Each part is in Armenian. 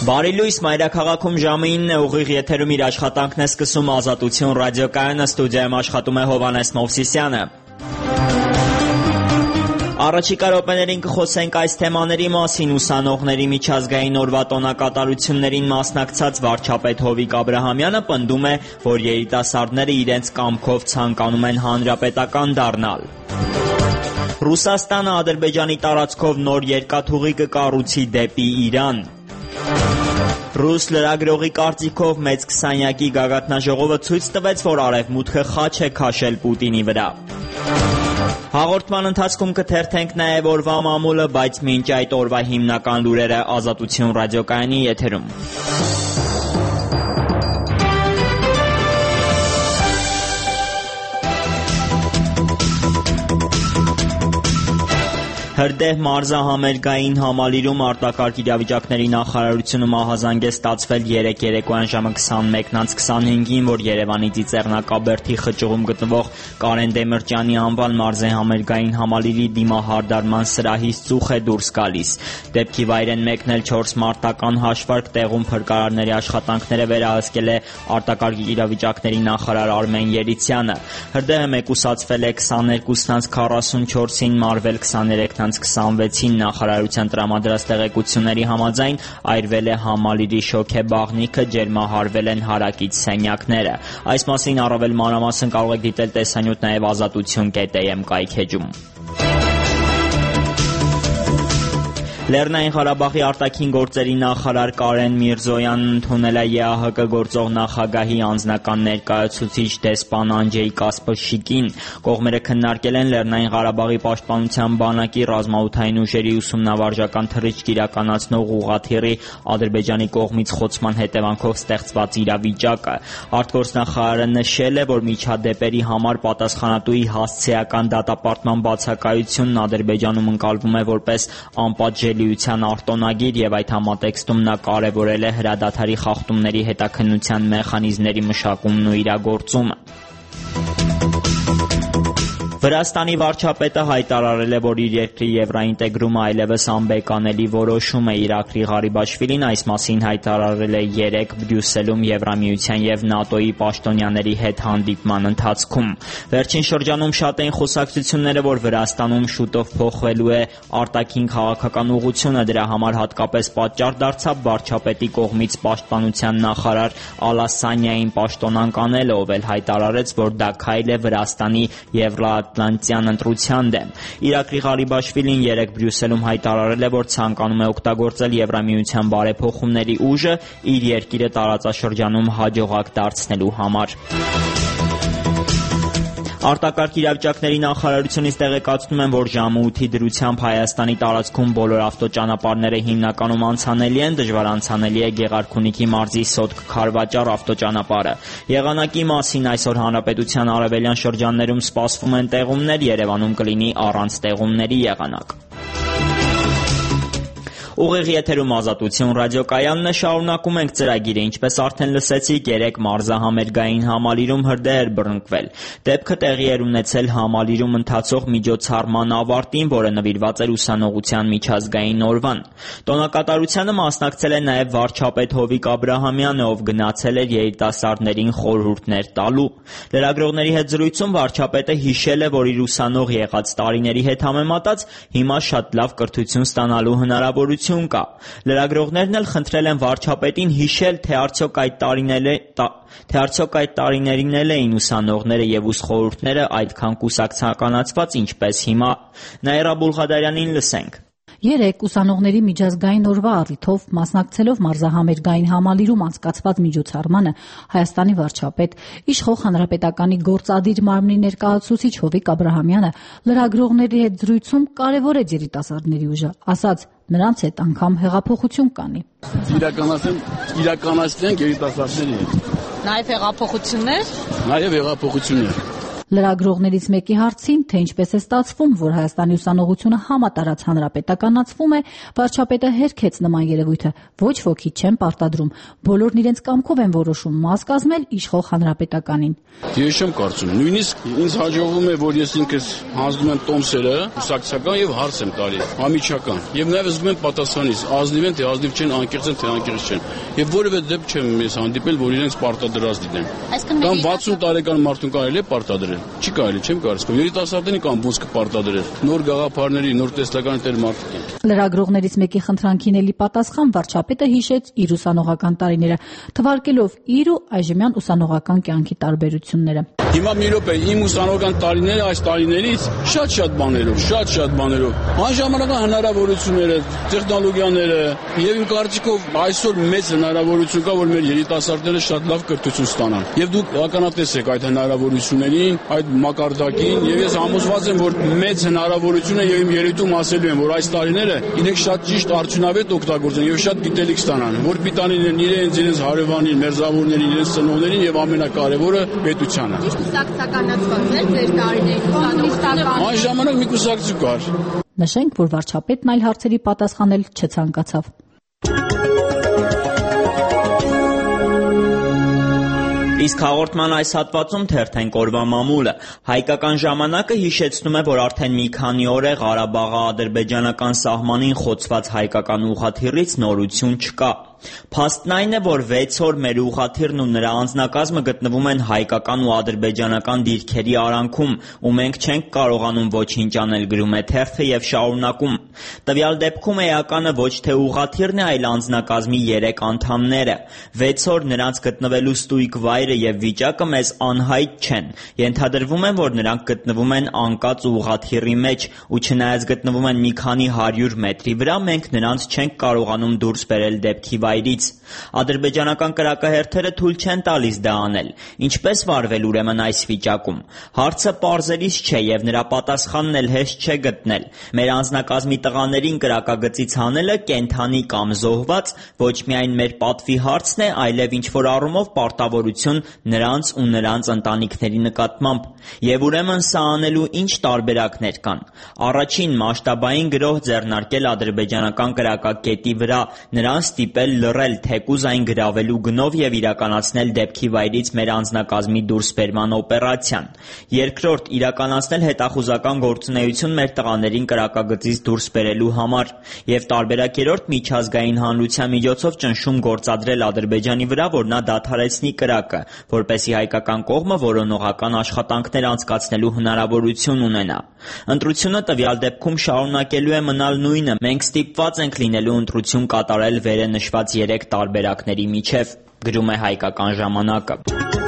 Բարի լույս, մայրաքաղաքում ժամը 9 է, ուղիղ եթերում իր աշխատանքն է սկսում Ազատություն ռադիոկայանը, ստուդիայում աշխատում է Հովհաննես Մովսիսյանը։ Առաջիկա րոպեներին կխոսենք այս թեմաների մասին. ուսանողների միջազգային օրվա տոնակատարություններին մասնակցած վարչապետ Հովիկ Աբրահամյանը պնդում է, որ երիտասարդները իրենց կամքով ցանկանում են հանրապետական դառնալ։ Ռուսաստանը Ադրբեջանի տարածքով նոր երկաթուղի կկառուցի դեպի Իրան։ Ռուս լրագրողի կարծիքով մեծ 20-յակի գագաթնաժողովը ցույց տվեց, որ Արևմուտքը խաչ է քաշել Պուտինի վրա։ Հաղորդման ընթացքում կթերթենք նաև օրվա մամուլը, բայց մինչ այդ օրվա հիմնական լուրերը Ազատություն ռադիոկայանի եթերում։ Հրդեհ մարզահամերգային համալիրում արտակարգ իրավիճակների նախարարությունը մահազանգ է ստացվել 3 երեկոյան ժամը 21:25-ին, որ Երևանի Ծիծեռնակաբերդի խճուղում գտնվող Կարեն Դեմիրճյանի անվան մարզահամերգային համալիրի դիմահարդարման սրահից ծուխ է դուրս գալիս։ Դեպքի վայր են մեկնել 4 մարտական հաշվարկ, տեղում փրկարարների աշխատանքները վերահսկել է արտակարգ իրավիճակների նախարար Արմեն Երիցյանը։ Հրդեհը մեկուսացվել է 22:44-ին, մարվել 23:26-ին նախարարության տրամադրած տեղեկությունների համաձայն այրվել է համալիրի շոգեբաղնիքը, ջերմահարվել են հարակից սենյակները։ Այս մասին առավել մանրամասն կարող եք դիտել տեսանյութ նաև ազատություն.am կայքէջում։ Լեռնային Ղարաբաղի արտաքին գործերի նախարար Կարեն Միրզոյանն ընդունել է ԵԱՀԿ գործող նախագահի անձնական ներկայացուցիչ դեսպան Անջեյ Կասպրշիկին։ Կողմերը քննարկել են Լեռնային Ղարաբաղի պաշտպանության բանակի ռազմաօդային ուժերի ուսումնավարժական թռիչք իրականացնող ուղղաթիռի Ադրբեջանի կողմից խոցման հետևանքով ստեղծված իրավիճակը։ Արտգործնախարարը նշել է, որ միջադեպերի համար պատասխանատուի հասցեական դատապարտման բացակայությունն Ադրբեջանում ընկալվում է որպես անպատժելի արտոնագիր եւ այդ համատեքստում նա կարեւորել է հրադադարի խախտումների հետաքննության մեխանիզմների մշակումն ու իրագործումը։ Վրաստանի վարչապետը հայտարարել է, որ իր երկրի եվրոինտեգրումը այլևս անբեկանելի որոշում է։ Իրաքի Ղարիբաշվիլին այս մասին հայտարարել է 3 Բրյուսելում Եվրամիության եւ ՆԱՏՕ-ի պաշտոնյաների հետ հանդիպման ընթացքում։ Վերջին շրջանում շատ էին խոսակցությունները, որ Վրաստանում շուտով փոխվելու է արտաքին քաղաքական ուղղությունը, դրա համար հատկապես պատճառ դարձավ վարչապետի կողմից պաշտպանության նախարար Ալասանյային պաշտոնանկ անելը, ով էլ հայտարարեց, որ դա քայլ է Վրաստանի եվրոատլանտյան ընտրության դեմ։ Իրաքի Ղարիբաշվիլին 3 Բրյուսելում հայտարարել է, որ ցանկանում է օգտագործել Եվրամիության բարեփոխումների ուժը իր երկիրը տարածաշրջանում հաջողակ դարձնելու համար։ Արտակարգ իրավիճակների նախարարությունից տեղեկացնում են, որ ժամը 8-ի դրությամբ Հայաստանի տարածքում բոլոր ավտոճանապարհները հիմնականում անցանելի են, դժվար անցանելի է Գեղարքունիքի մարզի Սոտք-Քարվաճառ ավտոճանապարհը։ Եղանակի մասին այսօր հանրապետության արևելյան շրջաններում սպասվում են տեղումներ, Երևանում կլինի առանց տեղումների եղանակ։ Ուղիղ եթերում Ազատություն ռադիոկայանն է, շարունակում ենք ծրագիրը, ինչպես արդեն լսեցիք, 3 մարզահամերգային համալիրում հրդեհ էր բռնկվել։ Դեպքը տեղի էր ունեցել համալիրում ընթացող միջոցառման ավարտին, որը նվիրված էր ուսանողության միջազգային օրվան։ Տոնակատարությանը մասնակցել է նաև վարչապետ Հովիկ Աբրահամյանը, ով գնացել էր երիտասարդներին խորհուրդներ տալու։ Լրագրողների հետ զրույցում վարչապետը հիշել է, որ իր ուսանող եղած տարիների հետ համեմատած հիմա շատ լավ կրթություն ստանալու հնարավորություն կա։ Լրագրողներն էլ խնդրել են վարչապետին հիշել, թե արդյոք այդ տարիներին էլ էին ուսանողները եւ ուսխորհուրդները այդքան կուսակցականացված, ինչպես հիմա։ Նաիրա Բուլղադարյանին լսենք։ 3 ուսանողների միջազգային օրվա առիթով մասնակցելով մարզահամերգային համալիրում անցկացված միջոցառմանը Հայաստանի վարչապետ, իշխող հանրապետականի գործադիր մարմնի ներկայացուցիչ Հովիկ Աբրահամյանը լրագրողների հետ զրույցում կարևորեց երիտասարդների ուժը, ասաց նրանց հետ անգամ հեղափոխություն կանի։ Իրականացնենք երիտասարդների հետ։ Նաև հեղափոխություններ։ Լրագրողներից մեկի հարցին, թե ինչպես է ստացվում, որ Հայաստանի ուսանողությունը համատարած հանրապետականացվում է, վարչապետը հերքեց նման երևույթը. ոչ ոքի չեն պարտադրում, բոլորն իրենց կամքով են որոշում մաս կազմել իշխող հանրապետականին։ Ես չեմ կարծում, նույնիսկ ինձ հաջողվում է, որ ես ինքս հանձնում եմ տոմսերը, կուսակցական եւ հարց եմ տալիս, ամիջական, եւ նաեւ զգում եմ պատասխանից, ազնիվ են, թե ազնիվ չեն, անկեղծ են, թե անկեղծ չեն, եւ որևէ դեպք չեմ ես հանդիպել, որ իրենց պարտադրած դիտեն։ Կամ 60 տարեկան մարդուն կարելի է պարտադրել, չի կարելի, չեմ կարծում, երիտասարդներին կամ ոնց կպարտադրել, նոր գաղափարների, նոր տեսլականի տեր մարդիկ են։ Լրագրողներից մեկի խնդրանքին էլի պատասխան վարչապետը հիշեց իր ուսանողական տարիները, թվարկելով իր ու այժմյան ուսանողական կյանքի տարբերությունները։ Հիմա մի րոպե, իմ ուսանողական տարիները այս տարիներից շատ բաներով, անժամանական հնարավորությունները, տեխնոլոգիաները եւ իմ կարծիքով այսօր մեծ հնարավորություն կա, որ մեր երիտասարդները շատ լավ կրթություն ստանան։ Եվ դուք ականատես եք այդ հնարավորություններին, այդ մակարդակին, եւ ես համոզված եմ, որ մեծ հնարավորություն է եւ իմ երիտում ասելու եմ, որ այս տարիները իրենք շատ ճիշտ արդյունավետ օգտագործեն եւ շատ գիտելիք ստանան, որ պիտանին իրենց հարևանին, մերձավորներին, իրենց ծնողներին եւ ամենակարևորը պետությանը։ Կուսակցականացված էր ձեր տարիներին ուսանողական։ Այն ժամանակ մի կուսակցություն կար։ Նշենք, որ վարչապետն այլ հարցերի պատասխանել չցանկացավ։ Իսկ հաղորդման այս հատվածում թերթենք օրվա մամուլը։ Հայկական ժամանակը հիշեցնում է, որ արդեն մի քանի օր է Ղարաբաղի ադրբեջանական սահմանին խոցված հայկական ուղղաթիռից նորություն չկա։ Փաստն այն է, որ 6 օր մեր ուղղաթիռն ու նրա անձնակազմը գտնվում են հայկական ու ադրբեջանական դիրքերի արանքում, ու մենք չենք կարողանում ոչինչ անել, գրում է թերթը եւ շարունակում։ Տվյալ դեպքում էականը ոչ թե ուղղաթիռն է, այլ անձնակազմի 3 անդամները։ 6 օր նրանց գտնվելու ստույգ վայրը եւ վիճակը մեզ անհայտ չեն։ Ենթադրվում է, որ նրանք գտնվում են անկած ուղղաթիռի մեջ, ու չնայած գտնվում են մի քանի 100 մետրի վրա, մենք նրանց չենք կարողանում դուրս բերել դեպքի վայրից։ Ադրբեջանական կրակահերթերը թույլ չեն տալիս դա անել։ Ինչպես վարվել ուրեմն այս վիճակում։ Հարցը պարզելիս չէ եւ նրա պատասխանն էլ հեշտ չէ գտնել։ Մեր անձնակազմի տղաներին կրակագծից հանելը կենթանի կամ զոհված ոչ միայն մեր պատվի հարցն է, այլև ինչ-որ առումով պարտավորություն նրանց ու նրանց ընտանիքների նկատմամբ։ Եվ ուրեմն սա անելու ինչ տարբերակներ կան։ Առաջին, մասշտաբային գրոհ ձեռնարկել ադրբեջանական կրակակետի վրա, նրան ստիպել լռել, թեկուզ այն գրավելու գնով եւ իրականացնել դեպքի վայրից մեր անձնակազմի դուրսբերման օպերացիան։ Երկրորդ, իրականացնել հետախուզական գործունեություն մեր տղաներին կրակագծից դուրս բերելու համար։ Եվ տարբերակերորդ, միջազգային հանրության միջոցով ճնշում գործադրել Ադրբեջանի վրա, որ նա դադարեցնի կրակը, որպեսզի հայկական կողմը որոնողական աշխատանքներ անցկացնելու հնարավորություն ունենա։ Ընտրությունը տվյալ դեպքում շարունակելու է մնալ նույնը։ Մենք ստիպված ենք լինելու ընտրություն կատարել վերը նշված 3 տարբերակների միջև, գրում է Հայկական ժամանակը։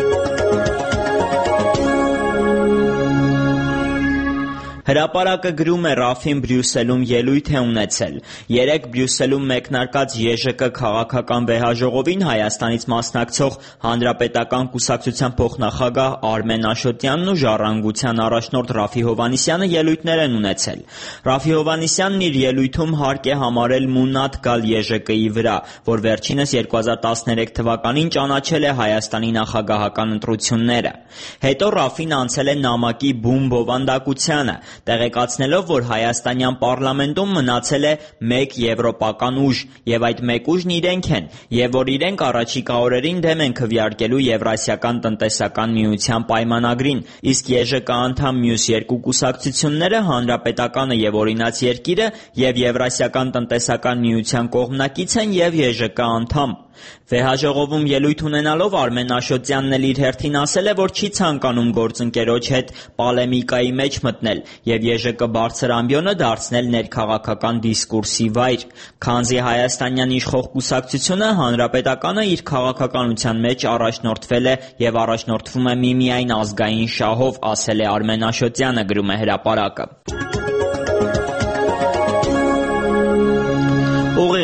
Հրապարակը գրում է Ռաֆին Բրյուսելում ելույթ է ունեցել։ Երեկ Բրյուսելում մեկնարկած ԵԺԿ քաղաքական վեհաժողովին Հայաստանից մասնակցող Հանրապետական կուսակցության փոխնախագահ Արմեն Աշոտյանն ու Ժառանգության առաջնորդ Ռաֆի Հովհաննիսյանը ելույթներ են ունեցել։ Ռաֆի Հովհաննիսյանն իր ելույթում հարկ է համարել մունատ գալ ԵԺԿ-ի վրա, որ վերջինս 2013 թվականին ճանաչել է Հայաստանի նախագահական ընտրությունները։ Հետո Ռաֆին անցել է նամակի բում բովանդակությանը, տեղեկացնելով, որ հայաստանյան պարլամենտում մնացել է մեկ եվրոպական ուժ, եւ այդ մեկ ուժն իրենք են, եւ որ իրենք առաջիկա օրերին դեմ են քվեարկելու Եվրասիական տնտեսական միության պայմանագրին, իսկ ԵԺԿ անդամ մյուս երկու կուսակցությունները Հանրապետականը եւ Օրինաց երկիրը եւ Եվրասիական տնտեսական միության կողմնակից են եւ ԵԺԿ անդամ։ Վեհաժողովում ելույթ ունենալով Արմեն Աշոտյանն էլ իր հերթին ասել է, որ չի ցանկանում գործընկերոջ հետ պոլեմիկայի մեջ մտնել եւ ԵԺԿ բարձր ամբիոնը դարձնել ներքաղաքական դիսկուրսի վայր, քանզի հայաստանյան իշխող կուսակցությունը Հանրապետականը իր քաղաքականության մեջ առաջնորդվել է եւ առաջնորդվում է միմիայն ազգային շահով, ասել է Արմեն Աշոտյանը, գրում է Հրապարակը։ Ուղիղ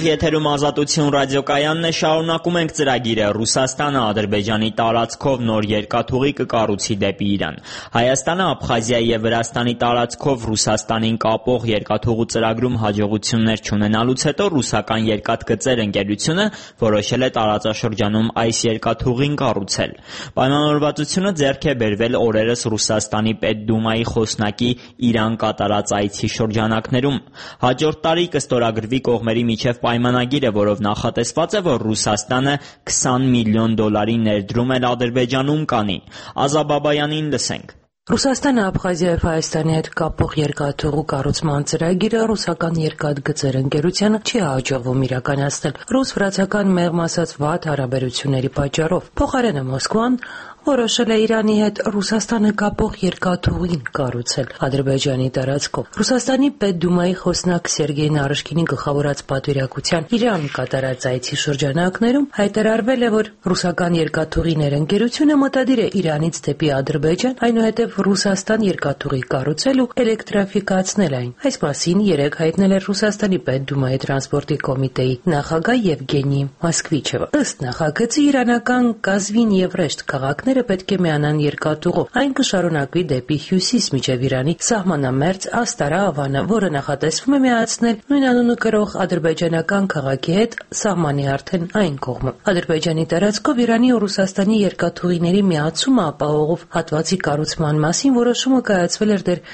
Ուղիղ եթերում Ազատություն ռադիոկայանն է, շարունակում ենք ծրագիրը։ Ռուսաստանը Ադրբեջանի տարածքով նոր երկաթուղի կկառուցի դեպի Իրան։ Հայաստանը Աբխազիայի եւ Վրաստանի տարածքով Ռուսաստանին կապող երկաթուղու ծրագրում հաջողություններ չունենալուց հետո ռուսական երկաթգծեր ընկերությունը որոշել է տարածաշրջանում այս երկաթուղին կառուցել։ Պայմանավորվածությունը ձեռք է բերվել օրերս Ռուսաստանի Պետդումայի խոսնակի Իրան կատարած այցի շրջանակներում։ Հաջորդ տարի կստորագրվի կողմերի միջև պայմանագիրը, որով նախատեսված է, որ Ռուսաստանը $20 միլիոն ներդրում էլ Ադրբեջանում կանի։ Ազաբաբայանին լսենք։ Ռուսաստանը Աբխազիա եւ Հայաստանի հետ կապող երկաթուղու կառուցման ծրագիրը ռուսական երկաթգծեր ընկերությանը չի հաջողվում իրականացնել ռուս-վրացական մեղմ ասած վատ հարաբերությունների պատճառով։ Փոխարենը Մոսկվան որոշել է Իրանի հետ Ռուսաստանը կապող երկաթուղին կառուցել Ադրբեջանի տարածքով։ Ռուսաստանի Պետդումայի խոսնակ Սերգեյ Նարիշկինի գլխավորած պատվիրակության Իրան կատարած այցի շրջանակներում հայտարարվել է, որ ռուսական երկաթուղիներ ընկերությունը մտադիր է Իրանից դեպի Ադրբեջան, այնուհետև Ռուսաստան երկաթուղի կառուցել ու էլեկտրաֆիկացնել այն։ Այս մասին երեկ հայտնել էր Ռուսաստանի Պետդումայի տրանսպորտի կոմիտեի նախագահ Եվգենի Մոսկվիչևը։ Ըստ նախագծի իրանական Կազվին եւ Ռեշտ քաղաքները պետք է միանան երկաթուղով։ Այն կշարունակվի դեպի հյուսիս մինչև Իրանի սահմանամերձ Աստարա-Ավանը, որը նախատեսվում է միացնել նույն անունը կրող ադրբեջանական քաղաքի հետ սահմանի արդեն այն կողմը։ Ադրբեջանի տարածքով Իրանի ու Ռուսաստանի երկաթուղիների միացումը ապահովող հատվածի կառուցման մասին որոշումը կայացվել էր դեռ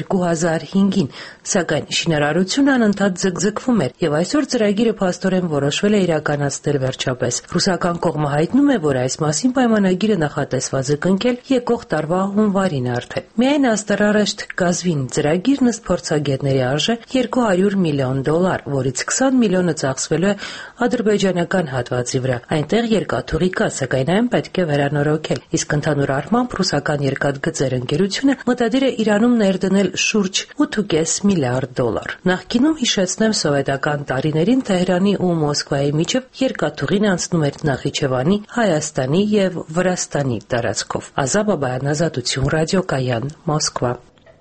2005-ին, սակայն շինարարությունը անընդհատ ձգձգվում էր եւ այսօր ծրագիրը փաստորեն որոշվել է իրականացնել վերջապես։ Ռուսական կողմը հայտնում է, որ այս մասին պայմանագիրը նախատեսված է կնքել եկող տարվա հունվարին արդեն։ Միայն Աստարա-Ռեշտ Կազվին ծրագիրն ըստ փորձագետների արժե $200 միլիոն, որից 20 միլիոնը ծախսվելու է ադրբեջանական հատվածի վրա։ Այնտեղ երկաթուղի կա, սակայն այն պետք է վերանորոգել։ Իսկ ընդհանուր առմամբ ռուսական երկաթգծեր ընկերությունը մտադիր է Իրանում ներդնել շուրջ $8.5 միլիարդ։ Նախկինում հիշեցնեմ սովետական տարիներին Թեհրանի ու Մոսկվայի միջև երկաթուղին անցնում էր Նախիջևանի, Հայաստանի եւ Վրաստանի տարածքով։ Ազաբաբայան, Ազատություն ռադիոկայան, Մոսկվա։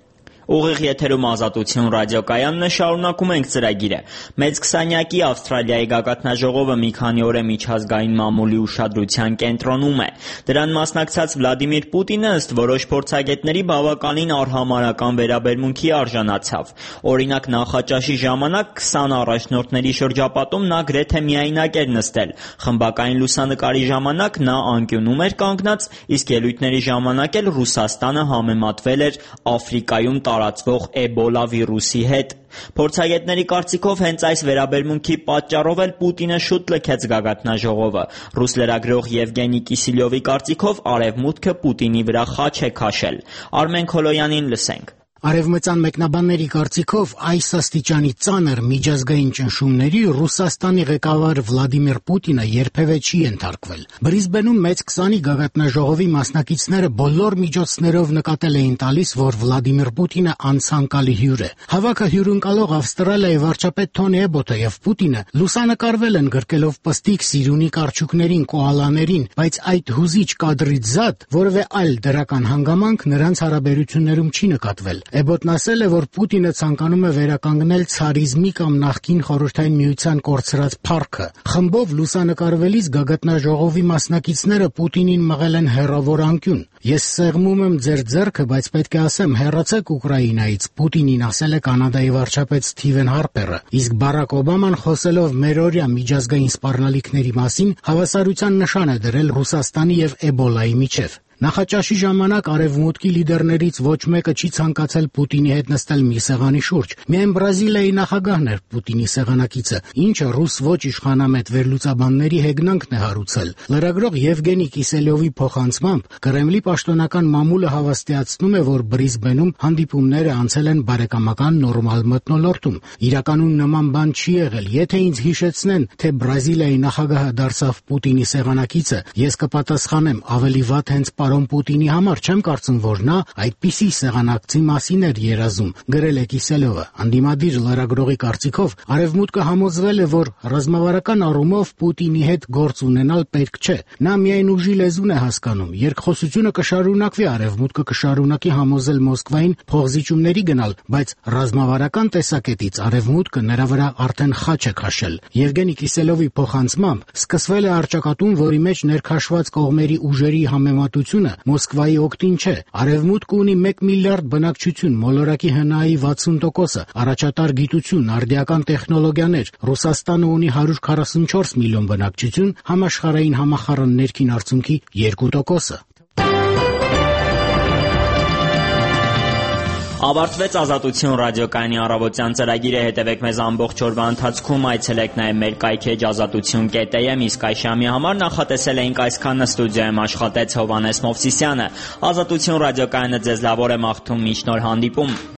Ուղիղ եթերում Ազատություն ռադիոկայանն է, շարունակում ենք ծրագիրը։ Մեծ քսանյակի Ավստրալիայի գագաթնաժողովը մի քանի օր է միջազգային մամուլի ուշադրության կենտրոնում է։ Դրան մասնակցած Վլադիմիր Պուտինը ըստ որոշ փորձագետների բավականին արհամարհական վերաբերմունքի արժանացավ։ Օրինակ նախաճաշի ժամանակ 20 առաջնորդների շրջապատում նա գրեթե միայնակ էր նստել։ Խմբակային լուսանկարի ժամանակ նա անկյունում էր կանգնած, իսկ ելույթների ժամանակ էլ Ռուսաստանը համեմատվել էր Աֆրիկայում տարածվող էբոլա վիրուսի հետ։ Փորձագետների կարծիքով հենց այս վերաբերմունքի պատճառով էլ Պուտինը շուտ լքեց գագաթնաժողովը։ Ռուս լրագրող Եվգենի Կիսիլյովի կարծիքով Արևմուտքը Պուտինի վրա խաչ է քաշել։ Արմեն Քոլոյանին լսենք։ Արևմտյան մեկնաբանների կարծիքով այս աստիճանի ծանր միջազգային ճնշումների Ռուսաստանի ղեկավար Վլադիմիր Պուտինը երբևէ չի ենթարկվել։ Բրիզբենում մեծ 20-ի գագաթնաժողովի մասնակիցները բոլոր միջոցներով նկատել էին տալիս, որ Վլադիմիր Պուտինը անցանկալի հյուր է։ Հավաքը հյուրընկալող Ավստրալիայի վարչապետ Թոնի Էբոտը եւ Պուտինը լուսանկարվել են գրկելով պստիկ սիրունի կարճուկներին, կոալաներին, բայց այդ հուզիչ կադրից զատ որևէ այլ դրական հանգամանք նրանց հարաբերություններում չի նկատվել։ Էբոտն ասել է, որ Պուտինը ցանկանում է վերականգնել ցարիզմի կամ նախկին Խորհրդային Միության կորցրած փառքը։ Խմբով լուսանկարվելիս գագաթնաժողովի մասնակիցները Պուտինին մղել են հեռավոր անկյուն։ Ես սեղմում եմ ձեր ձեռքը, բայց պետք է ասեմ, հեռացեք Ուկրաինայից, Պուտինին ասել է Կանադայի վարչապետ Սթիվեն Հարպերը։ Իսկ Բարակ Օբաման խոսելով մերօրյա միջազգային սպառնալիքների մասին հավասարության նշան է դրել Ռուսաստանի եւ Էբոլայի միջև։ Նախաճաշի ժամանակ Արևմուտքի լիդերներից ոչ մեկը չի ցանկացել Պուտինի հետ նստել մի սեղանի շուրջ։ Միայն Բրազիլիայի նախագահն էր Պուտինի սեղանակիցը, ինչը ռուս ոչ իշխանամետ վերլուծաբանների հեգնանքն է հարուցել։ Լրագրող Եվգենի Կիսելյովի փոխանցմամբ Կրեմլի պաշտոնական մամուլը հավաստիացնում է, որ Բրիզբենում հանդիպումները անցել են բարեկամական նորմալ մթնոլորտում։ Իրականում նման բան չի եղել։ Եթե ինձ հիշեցնեն, թե Բրազիլիայի նախագահը դարձավ Պուտինի սեղանակիցը, ես կպատասխանեմ ավելի վատ հենց պարոն Պուտինի համար, չեմ կարծում, որ նա այդպիսի սեղանակցի մասին էր երազում, գրել է Կիսելյովը։ Անդիմադիր լրագրողի կարծիքով Արևմուտքը համոզվել է, որ ռազմավարական առումով Պուտինի հետ գործ ունենալ պետք չէ։ Նա միայն ուժի լեզուն է հասկանում, երկխոսությունը կշարունակվի, Արևմուտքը կշարունակի համոզել Մոսկվային փողզիջումների գնալ, բայց ռազմավարական տեսակետից Արևմուտքը նրա վրա արդեն խաչ է քաշել։ Եվգենի Կիսելովի փոխանցմամբ սկսվել է առճակատում, որի մեջ ներքաշված կողմերի ուժերի համեմատությունը Մոսկվայի օգտին չէ։ Արևմուտքը ունի 1 միլիարդ բնակչություն, մոլորակի ՀՆԱ-ի 60%, առաջատար գիտություն, արդիական տեխնոլոգիաներ։ Ռուսաստանը ունի 144 միլիոն բնակչություն, համաշխարհային համախառն ներքին արդյունքի 2%։ Ավարտվեց Ազատություն ռադիոկայանի առավոտյան ծրագիրը, հետևեք մեզ ամբողջ օրվա ընթացքում, այցելեք նաև մեր կայքեջ azatutun.am, իսկ այս ժամի համար նախատեսել էինք այսքանը, ստուդիայում աշխատեց Հովհաննես Մովսիսյանը։ Ազատություն ռադիոկայանը ձեզ լավ օր է մաղթում, մինչ նոր հանդիպում։